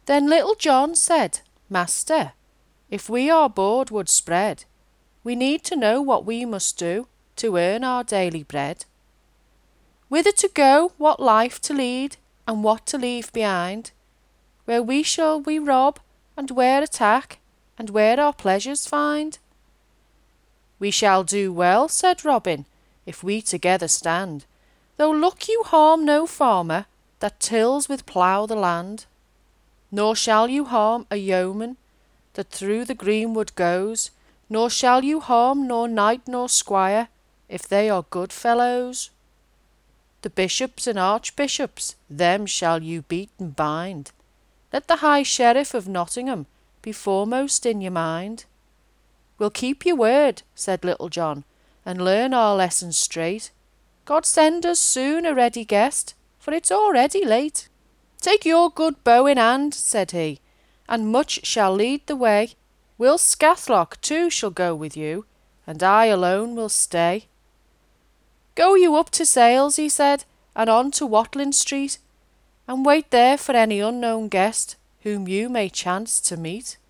Then Little John said, Master, if we our board would spread, we need to know what we must do to earn our daily bread. Whither to go, what life to lead, and what to leave behind, where we shall we rob, and where attack, and where our pleasures find? We shall do well, said Robin, if we together stand, though look you harm no farmer that tills with plough the land, nor shall you harm a yeoman that through the greenwood goes, nor shall you harm nor knight nor squire, if they are good fellows. The bishops and archbishops, them shall you beat and bind. Let the High Sheriff of Nottingham be foremost in your mind. We'll keep your word, said Little John, and learn our lessons straight. God send us soon a ready guest, for it's already late. Take your good bow in hand, said he, and Much shall lead the way. Will Scathlock too shall go with you, and I alone will stay. Go you up to Sales, he said, and on to Watling Street, and wait there for any unknown guest whom you may chance to meet.